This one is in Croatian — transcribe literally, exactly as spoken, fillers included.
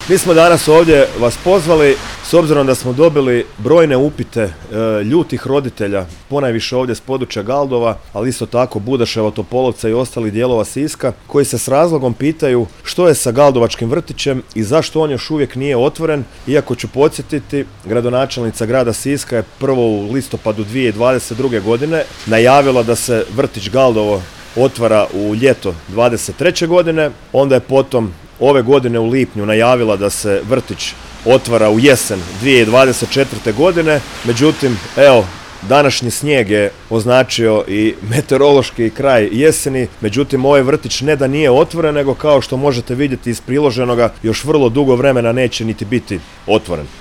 Mi smo danas ovdje vas pozvali s obzirom da smo dobili brojne upite e, ljutih roditelja, ponajviše ovdje s područja Galdova, ali isto tako Budaševa, Topolovca i ostalih dijelova Siska, koji se s razlogom pitaju što je sa Galdovačkim vrtićem i zašto on još uvijek nije otvoren, iako ću podsjetiti, gradonačelnica grada Siska je prvo u listopadu dvije tisuće dvadeset druge. godine najavila da se vrtić Galdovo otvara u ljeto dvadeset treće. godine, onda je potom ove godine u lipnju najavila da se vrtić otvara u jesen dvije tisuće dvadeset četvrte. godine, međutim, evo, današnji snijeg je označio i meteorološki kraj jeseni, međutim ovaj vrtić ne da nije otvoren, nego kao što možete vidjeti iz priloženoga još vrlo dugo vremena neće niti biti otvoren.